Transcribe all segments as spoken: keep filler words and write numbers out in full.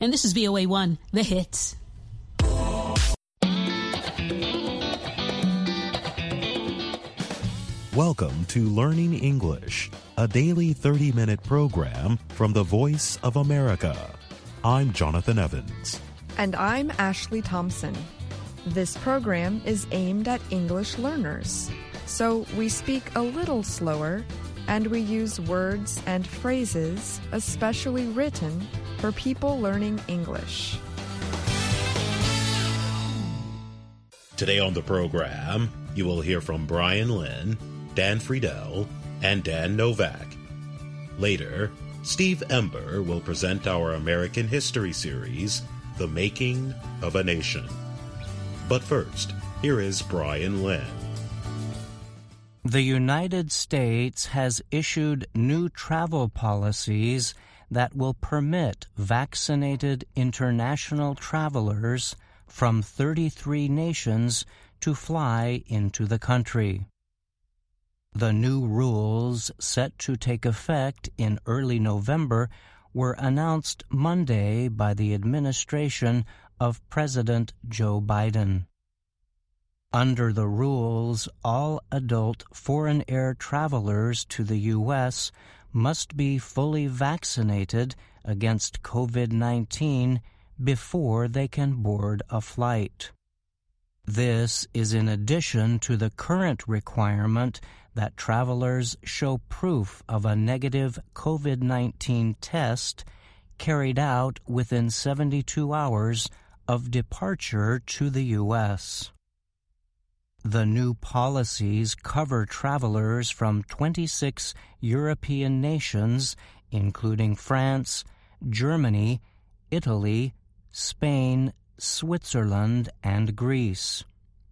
And this is V O A one, The Hits. Welcome to Learning English, a daily thirty-minute program from the Voice of America. I'm Jonathan Evans. And I'm Ashley Thompson. This program is aimed at English learners, so we speak a little slower and we use words and phrases especially written for people learning English. Today on the program, you will hear from Brian Lynn, Dan Friedel, and Dan Novak. Later, Steve Ember will present our American History series, The Making of a Nation. But first, here is Brian Lynn. The United States has issued new travel policies that will permit vaccinated international travelers from thirty-three nations to fly into the country. The new rules, set to take effect in early November, were announced Monday by the administration of President Joe Biden. Under the rules, all adult foreign air travelers to the U S must be fully vaccinated against COVID nineteen before they can board a flight. This is in addition to the current requirement that travelers show proof of a negative COVID nineteen test carried out within seventy-two hours of departure to the U S. The new policies cover travelers from twenty-six European nations, including France, Germany, Italy, Spain, Switzerland, and Greece.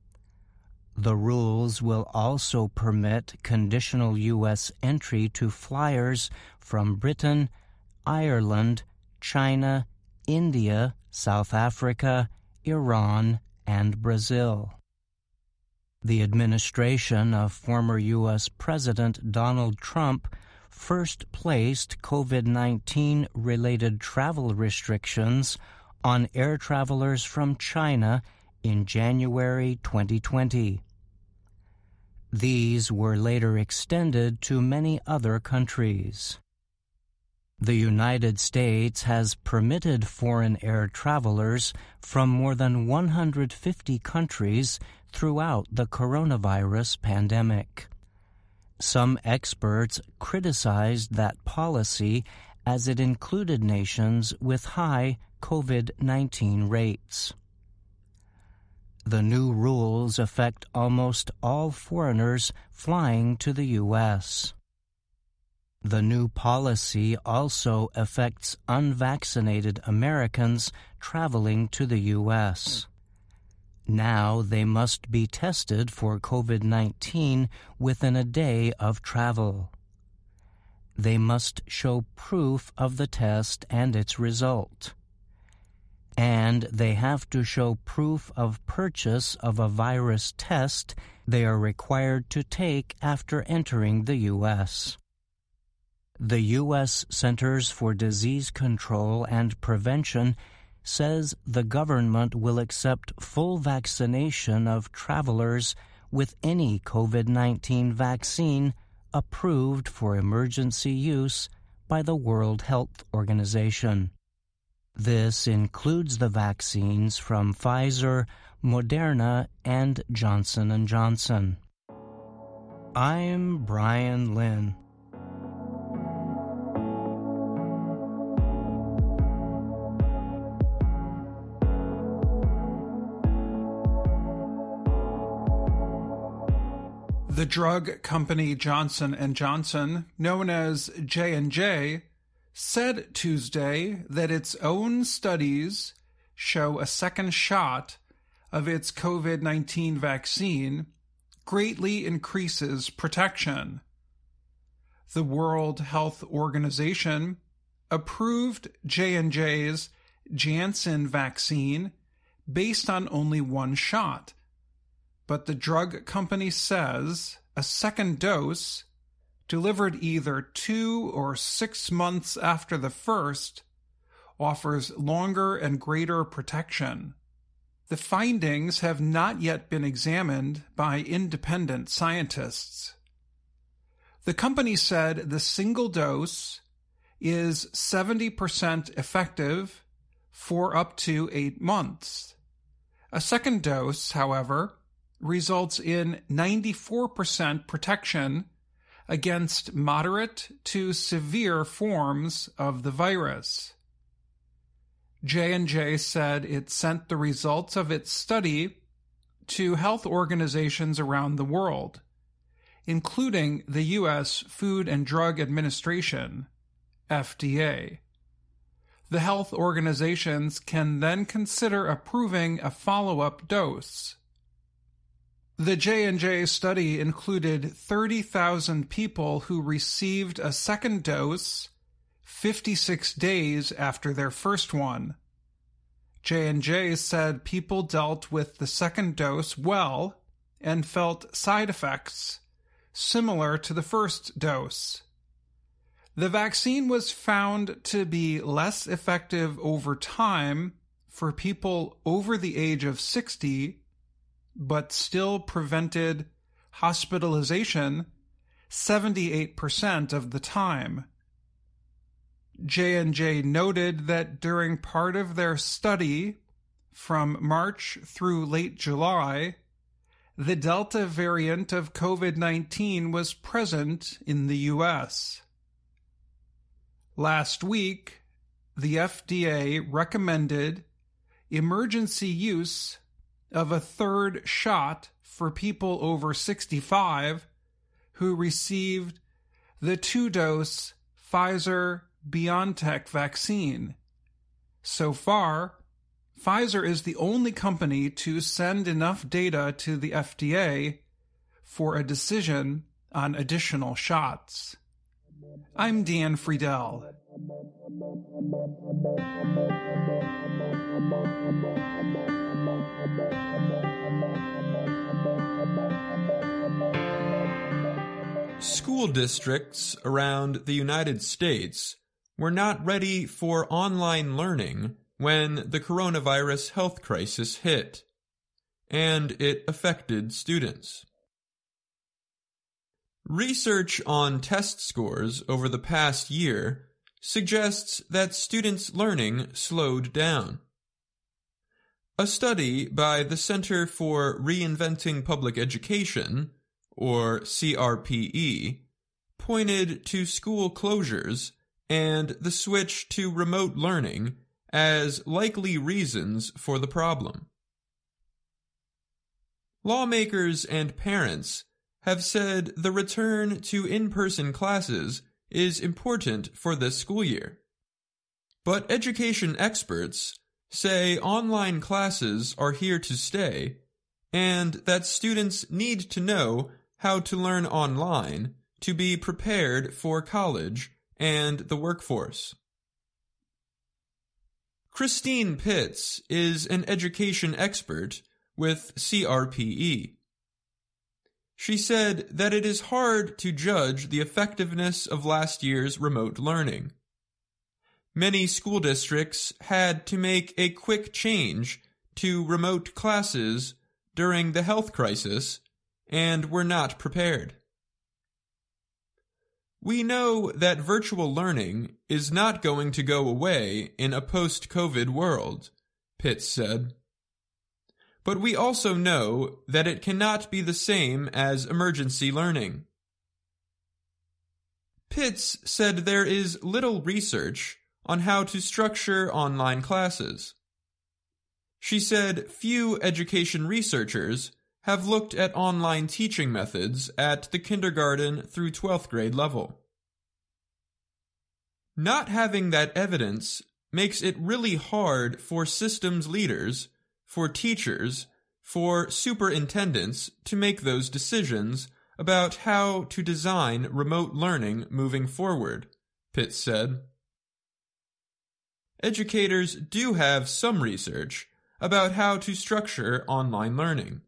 The rules will also permit conditional U S entry to flyers from Britain, Ireland, China, India, South Africa, Iran, and Brazil. The administration of former U S President Donald Trump first placed COVID nineteen related travel restrictions on air travelers from China in January twenty twenty. These were later extended to many other countries. The United States has permitted foreign air travelers from more than one hundred fifty countries throughout the coronavirus pandemic. Some experts criticized that policy as it included nations with high COVID nineteen rates. The new rules affect almost all foreigners flying to the U S. The new policy also affects unvaccinated Americans traveling to the U S. Now they must be tested for COVID nineteen within a day of travel. They must show proof of the test and its result. And they have to show proof of purchase of a virus test they are required to take after entering the U S. The U S Centers for Disease Control and Prevention says the government will accept full vaccination of travelers with any COVID nineteen vaccine approved for emergency use by the World Health Organization. This includes the vaccines from Pfizer, Moderna, and Johnson and Johnson. I'm Brian Lynn. The drug company Johnson and Johnson, known as J and J, said Tuesday that its own studies show a second shot of its COVID nineteen vaccine greatly increases protection. The World Health Organization approved J and J's Janssen vaccine based on only one shot, but the drug company says a second dose, delivered either two or six months after the first, offers longer and greater protection. The findings have not yet been examined by independent scientists. The company said the single dose is seventy percent effective for up to eight months. A second dose, however, results in ninety-four percent protection against moderate to severe forms of the virus. J and J said it sent the results of its study to health organizations around the world, including the U S Food and Drug Administration, F D A. The health organizations can then consider approving a follow-up dose. The J and J study included thirty thousand people who received a second dose fifty-six days after their first one. J and J said people dealt with the second dose well and felt side effects similar to the first dose. The vaccine was found to be less effective over time for people over the age of sixty, but still prevented hospitalization seventy-eight percent of the time. J and J noted that during part of their study, from March through late July, the Delta variant of COVID nineteen was present in the U S. Last week, the F D A recommended emergency use of a third shot for people over sixty-five who received the two-dose Pfizer-BioNTech vaccine. So far, Pfizer is the only company to send enough data to the F D A for a decision on additional shots. I'm Dan Friedel. School districts around the United States were not ready for online learning when the coronavirus health crisis hit, and it affected students. Research on test scores over the past year suggests that students' learning slowed down. A study by the Center for Reinventing Public Education, or C R P E, pointed to school closures and the switch to remote learning as likely reasons for the problem. Lawmakers and parents have said the return to in-person classes is important for this school year. But education experts say online classes are here to stay and that students need to know how to learn online to be prepared for college and the workforce. Christine Pitts is an education expert with C R P E. She said that it is hard to judge the effectiveness of last year's remote learning. Many school districts had to make a quick change to remote classes during the health crisis and were not prepared. We know that virtual learning is not going to go away in a post-COVID world, Pitts said. But we also know that it cannot be the same as emergency learning. Pitts said there is little research on how to structure online classes. She said few education researchers have looked at online teaching methods at the kindergarten through twelfth grade level. Not having that evidence makes it really hard for systems leaders, for teachers, for superintendents to make those decisions about how to design remote learning moving forward, Pitts said. Educators do have some research about how to structure online learning.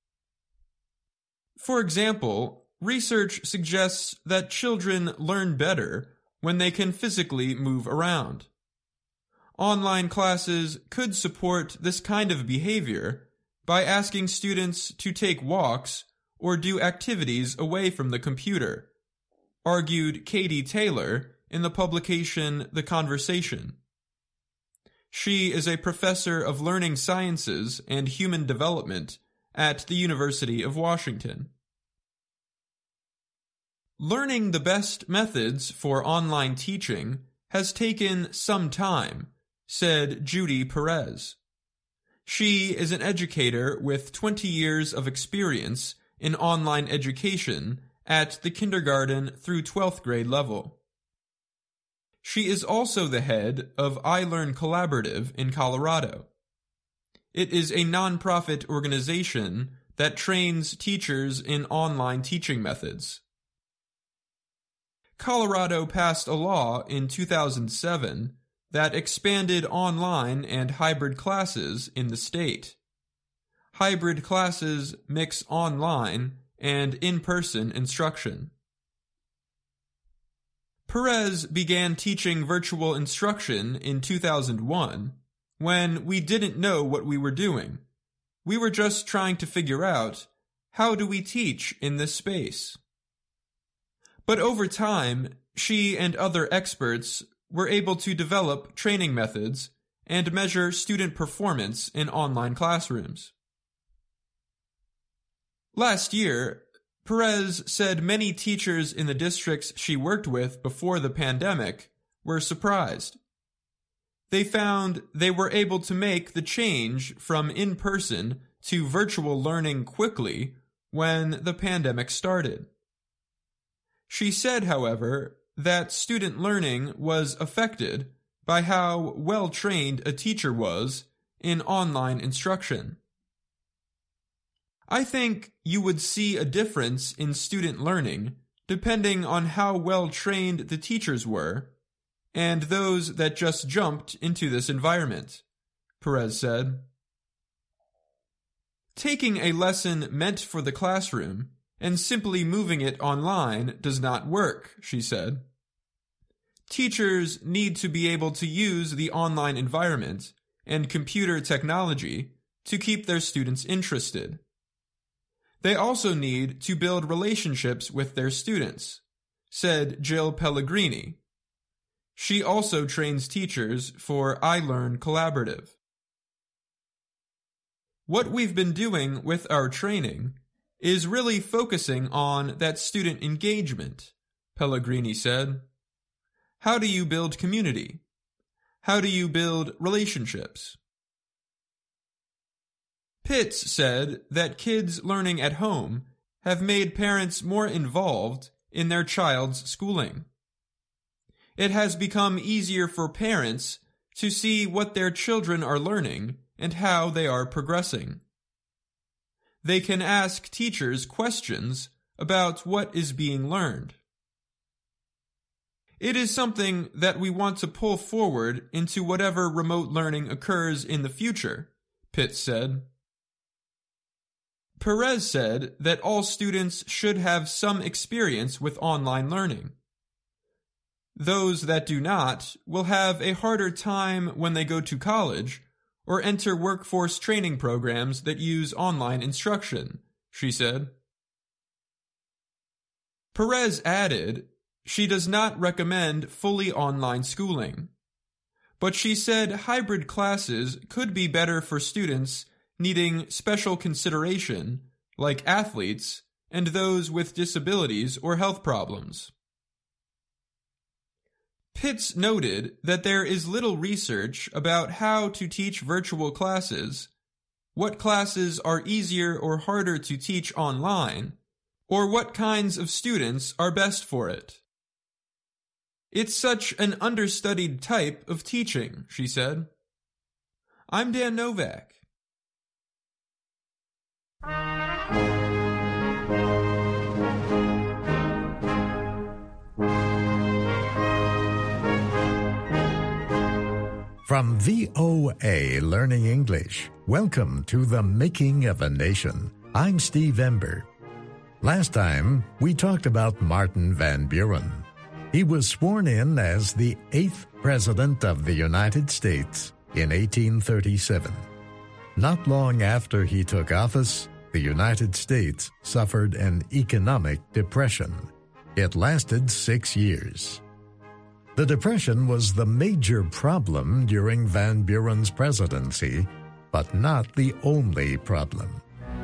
For example, research suggests that children learn better when they can physically move around. online classes could support this kind of behavior by asking students to take walks or do activities away from the computer, argued Katie Taylor in the publication The Conversation. She is a professor of learning sciences and human development at the University of Washington. Learning the best methods for online teaching has taken some time, said Judy Perez. She is an educator with twenty years of experience in online education at the kindergarten through twelfth grade level. She is also the head of iLearn Collaborative in Colorado. It is a nonprofit organization that trains teachers in online teaching methods. Colorado passed a law in two thousand seven that expanded online and hybrid classes in the state. Hybrid classes mix online and in-person instruction. Perez began teaching virtual instruction in two thousand one when we didn't know what we were doing. We were just trying to figure out, how do we teach in this space? But over time, she and other experts were able to develop training methods and measure student performance in online classrooms. Last year, Perez said many teachers in the districts she worked with before the pandemic were surprised. They found they were able to make the change from in-person to virtual learning quickly when the pandemic started. She said, however, that student learning was affected by how well-trained a teacher was in online instruction. I think you would see a difference in student learning depending on how well-trained the teachers were and those that just jumped into this environment, Perez said. Taking a lesson meant for the classroom and simply moving it online does not work, she said. Teachers need to be able to use the online environment and computer technology to keep their students interested. They also need to build relationships with their students, said Jill Pellegrini. She also trains teachers for iLearn Collaborative. What we've been doing with our training is really focusing on that student engagement, Pellegrini said. How do you build community? How do you build relationships? Pitts said that kids learning at home have made parents more involved in their child's schooling. It has become easier for parents to see what their children are learning and how they are progressing. They can ask teachers questions about what is being learned. It is something that we want to pull forward into whatever remote learning occurs in the future, Pitts said. Perez said that all students should have some experience with online learning. Those that do not will have a harder time when they go to college or enter workforce training programs that use online instruction, she said. Perez added she does not recommend fully online schooling, but she said hybrid classes could be better for students needing special consideration, like athletes and those with disabilities or health problems. Pitts noted that there is little research about how to teach virtual classes, what classes are easier or harder to teach online, or what kinds of students are best for it. It's such an understudied type of teaching, she said. I'm Dan Novak. From V O A Learning English, welcome to The Making of a Nation. I'm Steve Ember. Last time, we talked about Martin Van Buren. He was sworn in as the eighth President of the United States in eighteen thirty-seven. Not long after he took office, the United States suffered an economic depression. It lasted six years. The depression was the major problem during Van Buren's presidency, but not the only problem.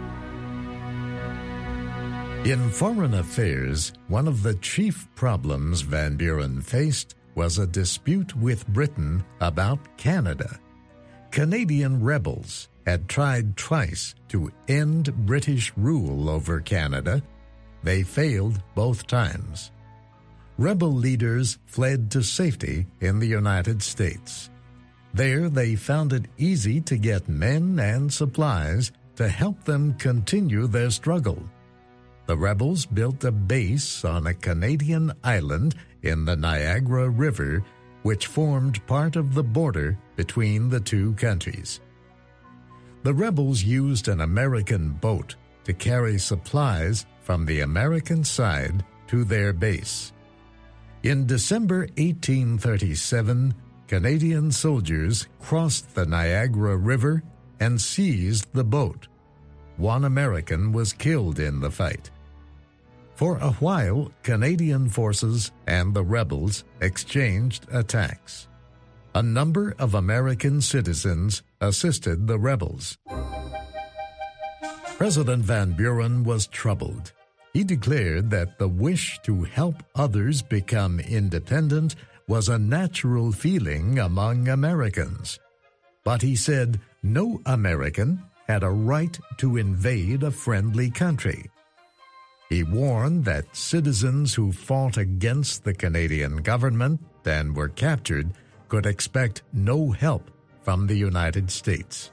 In foreign affairs, one of the chief problems Van Buren faced was a dispute with Britain about Canada. Canadian rebels had tried twice to end British rule over Canada. They failed both times. Rebel leaders fled to safety in the United States. There they found it easy to get men and supplies to help them continue their struggle. The rebels built a base on a Canadian island in the Niagara River, which formed part of the border between the two countries. The rebels used an American boat to carry supplies from the American side to their base. In December eighteen thirty-seven, Canadian soldiers crossed the Niagara River and seized the boat. One American was killed in the fight. For a while, Canadian forces and the rebels exchanged attacks. A number of American citizens assisted the rebels. President Van Buren was troubled. He declared that the wish to help others become independent was a natural feeling among Americans. But he said no American had a right to invade a friendly country. He warned that citizens who fought against the Canadian government and were captured could expect no help from the United States.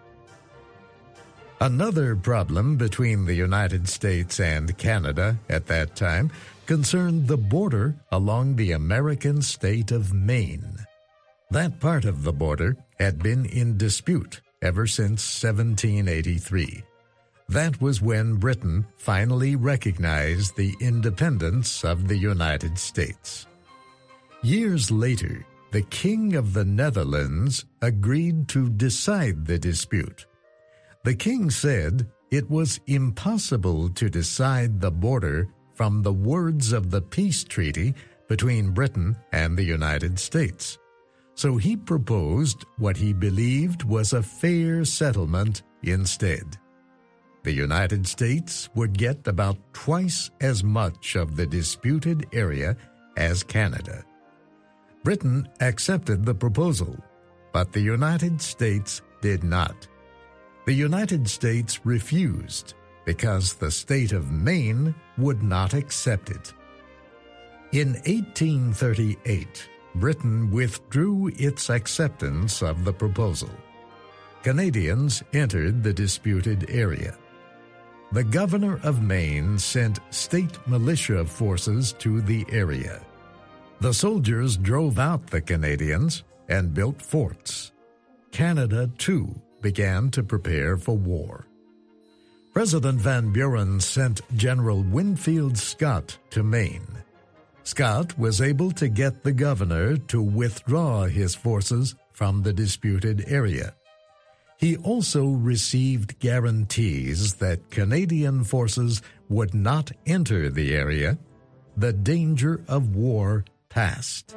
Another problem between the United States and Canada at that time concerned the border along the American state of Maine. That part of the border had been in dispute ever since seventeen eighty-three. That was when Britain finally recognized the independence of the United States. Years later, the King of the Netherlands agreed to decide the dispute. The king said it was impossible to decide the border from the words of the peace treaty between Britain and the United States. So he proposed what he believed was a fair settlement instead. The United States would get about twice as much of the disputed area as Canada. Britain accepted the proposal, but the United States did not. The United States refused because the state of Maine would not accept it. In eighteen thirty-eight, Britain withdrew its acceptance of the proposal. Canadians entered the disputed area. The governor of Maine sent state militia forces to the area. The soldiers drove out the Canadians and built forts. Canada, too, began to prepare for war. President Van Buren sent General Winfield Scott to Maine. Scott was able to get the governor to withdraw his forces from the disputed area. He also received guarantees that Canadian forces would not enter the area. The danger of war passed.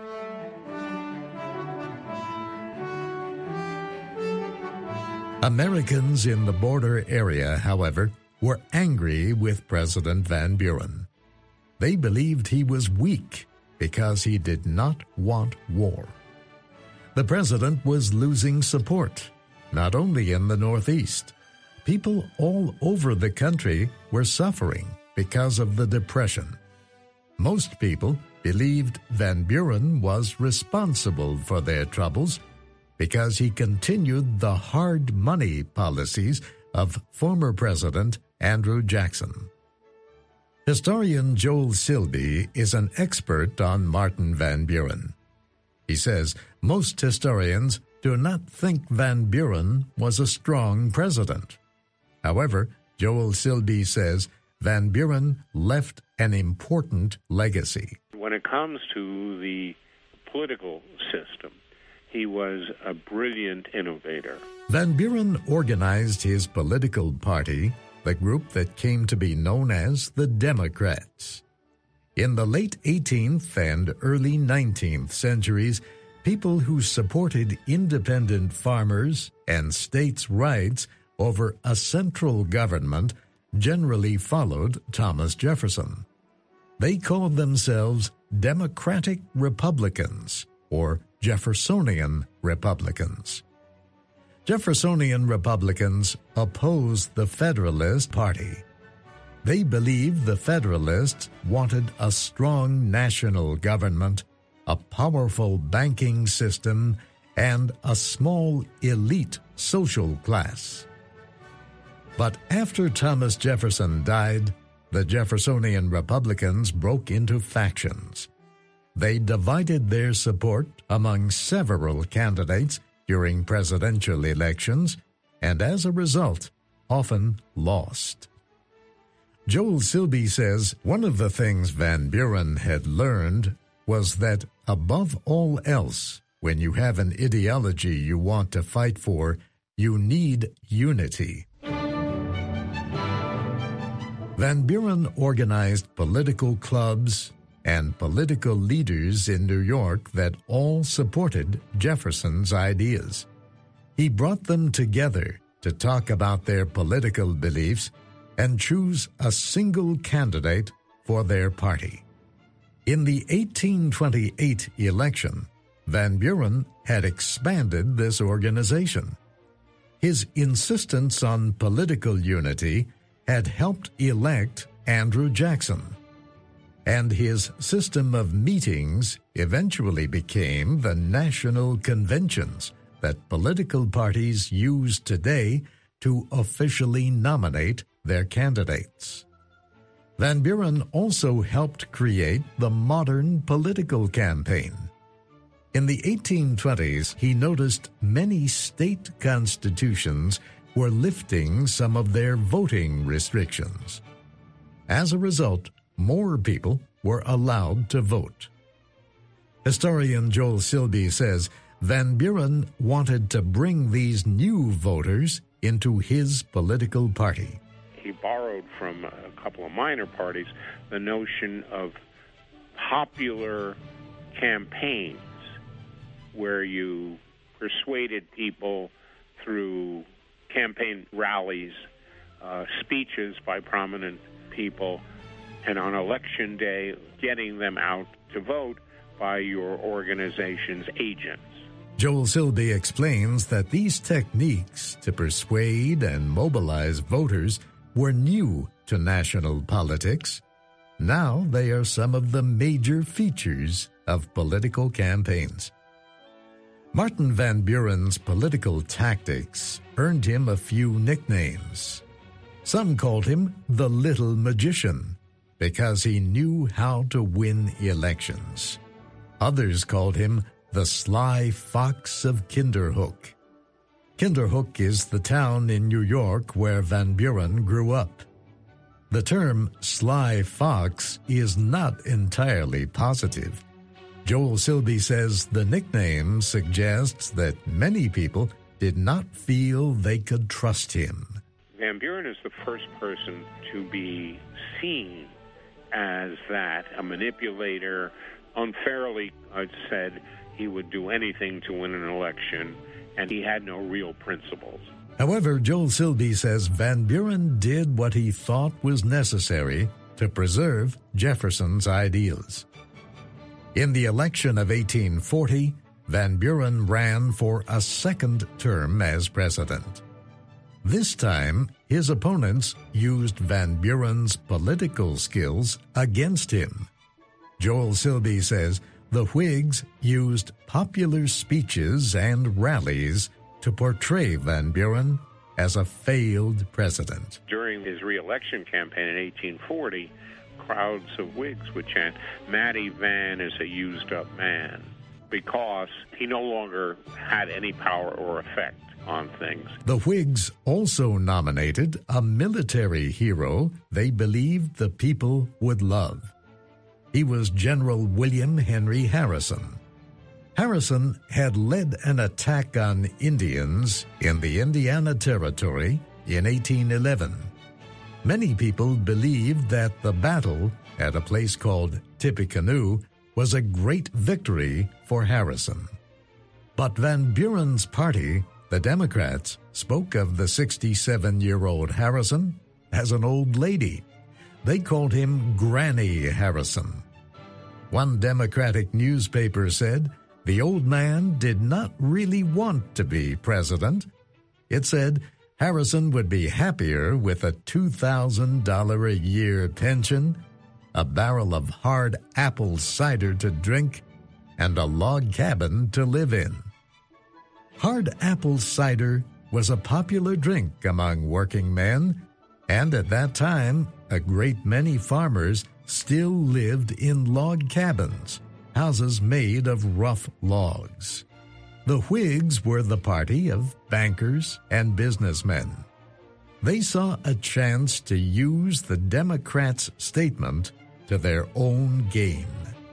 Americans in the border area, however, were angry with President Van Buren. They believed he was weak because he did not want war. The president was losing support, not only in the Northeast. People all over the country were suffering because of the Depression. Most people believed Van Buren was responsible for their troubles because he continued the hard money policies of former President Andrew Jackson. Historian Joel Silby is an expert on Martin Van Buren. He says most historians do not think Van Buren was a strong president. However, Joel Silby says Van Buren left an important legacy. When when it comes to the political system, he was a brilliant innovator. Van Buren organized his political party, the group that came to be known as the Democrats. In the late eighteenth and early nineteenth centuries, people who supported independent farmers and states' rights over a central government generally followed Thomas Jefferson. They called themselves Democratic Republicans or Jeffersonian Republicans. Jeffersonian Republicans opposed the Federalist Party. They believed the Federalists wanted a strong national government, a powerful banking system, and a small elite social class. But after Thomas Jefferson died, the Jeffersonian Republicans broke into factions. They divided their support among several candidates during presidential elections, and as a result, often lost. Joel Silby says one of the things Van Buren had learned was that, above all else, when you have an ideology you want to fight for, you need unity. Van Buren organized political clubs and political leaders in New York that all supported Jefferson's ideas. He brought them together to talk about their political beliefs and choose a single candidate for their party. In the eighteen twenty-eight election, Van Buren had expanded this organization. His insistence on political unity had helped elect Andrew Jackson, and his system of meetings eventually became the national conventions that political parties use today to officially nominate their candidates. Van Buren also helped create the modern political campaign. In the eighteen twenties, he noticed many state constitutions were lifting some of their voting restrictions. As a result, more people were allowed to vote. Historian Joel Silby says Van Buren wanted to bring these new voters into his political party. He borrowed from a couple of minor parties the notion of popular campaigns where you persuaded people through campaign rallies, uh, speeches by prominent people, and on election day, getting them out to vote by your organization's agents. Joel Silby explains that these techniques to persuade and mobilize voters were new to national politics. Now they are some of the major features of political campaigns. Martin Van Buren's political tactics earned him a few nicknames. Some called him the Little Magician because he knew how to win elections. Others called him the Sly Fox of Kinderhook. Kinderhook is the town in New York where Van Buren grew up. The term Sly Fox is not entirely positive. Joel Silby says the nickname suggests that many people did not feel they could trust him. Van Buren is the first person to be seen as that, a manipulator. Unfairly, I'd said he would do anything to win an election, and he had no real principles. However, Joel Silby says Van Buren did what he thought was necessary to preserve Jefferson's ideals. In the election of eighteen forty, Van Buren ran for a second term as president. This time, his opponents used Van Buren's political skills against him. Joel Silby says the Whigs used popular speeches and rallies to portray Van Buren as a failed president. During his re-election campaign in eighteen forty, crowds of Whigs would chant, "Matty Van is a used-up man," because he no longer had any power or effect on things. The Whigs also nominated a military hero they believed the people would love. He was General William Henry Harrison. Harrison had led an attack on Indians in the Indiana Territory in eighteen eleven. Many people believed that the battle at a place called Tippecanoe was a great victory for Harrison. But Van Buren's party, the Democrats, spoke of the sixty-seven-year-old Harrison as an old lady. They called him Granny Harrison. One Democratic newspaper said the old man did not really want to be president. It said Harrison would be happier with a two thousand dollars a year pension, a barrel of hard apple cider to drink, and a log cabin to live in. Hard apple cider was a popular drink among working men, and at that time, a great many farmers still lived in log cabins, houses made of rough logs. The Whigs were the party of bankers and businessmen. They saw a chance to use the Democrats' statement to their own gain.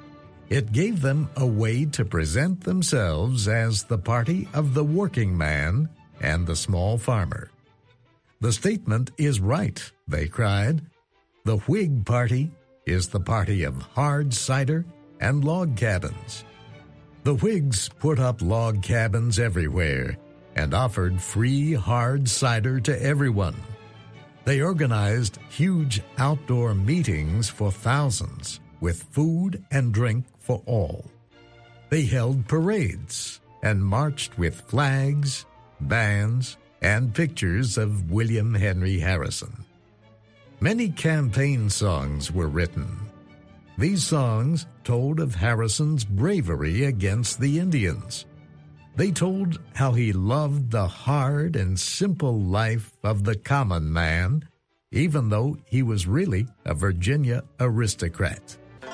It gave them a way to present themselves as the party of the working man and the small farmer. The statement is right, they cried. The Whig Party is the party of hard cider and log cabins. The Whigs put up log cabins everywhere and offered free hard cider to everyone. They organized huge outdoor meetings for thousands, with food and drink for all. They held parades and marched with flags, bands, and pictures of William Henry Harrison. Many campaign songs were written. These songs told of Harrison's bravery against the Indians. They told how he loved the hard and simple life of the common man, even though he was really a Virginia aristocrat.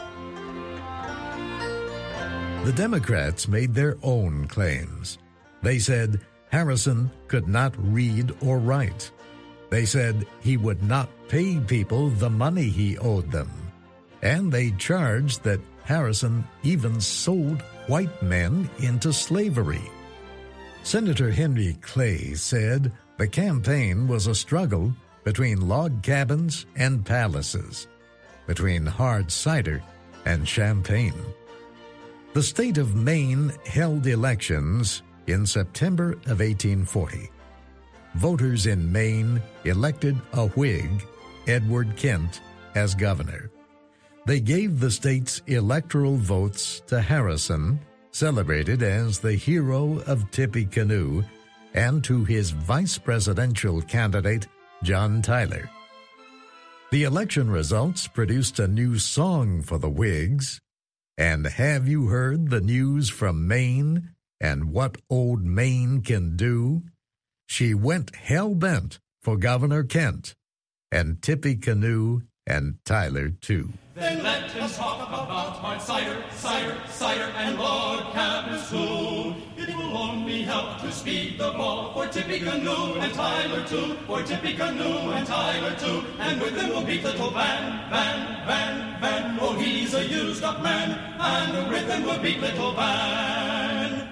The Democrats made their own claims. They said Harrison could not read or write. They said he would not pay people the money he owed them. And they charged that Harrison even sold white men into slavery. Senator Henry Clay said the campaign was a struggle between log cabins and palaces, between hard cider and champagne. The state of Maine held elections in September of eighteen forty. Voters in Maine elected a Whig, Edward Kent, as governor. They gave the state's electoral votes to Harrison, celebrated as the hero of Tippecanoe, and to his vice presidential candidate, John Tyler. The election results produced a new song for the Whigs, and have you heard the news from Maine and what old Maine can do? She went hell-bent for Governor Kent, and Tippecanoe and Tyler, too. Then let him talk about hard cider, cider, cider, and log cabins, too. It will only help to speed the ball for Tippecanoe and Tyler, too. For Tippecanoe and Tyler, too. And with them we'll beat little Van, Van, Van, Van. Oh, he's a used-up man, and with him we'll beat little Van.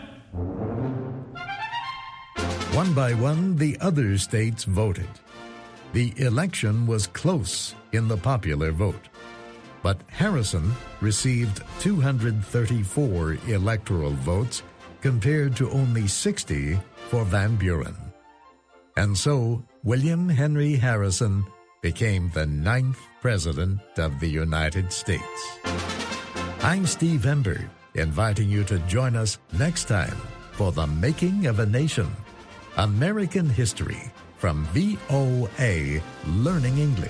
One by one, the other states voted. The election was close in the popular vote, but Harrison received two hundred thirty-four electoral votes compared to only sixty for Van Buren. And so, William Henry Harrison became the ninth President of the United States. I'm Steve Ember, inviting you to join us next time for The Making of a Nation, American History, from V O A Learning English.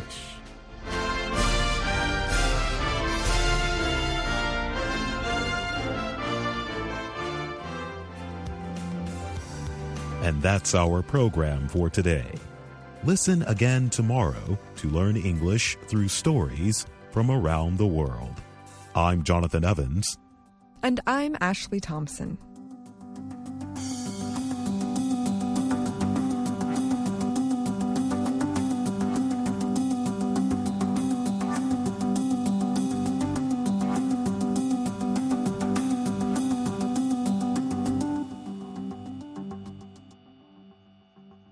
And that's our program for today. Listen again tomorrow to learn English through stories from around the world. I'm Jonathan Evans. And I'm Ashley Thompson.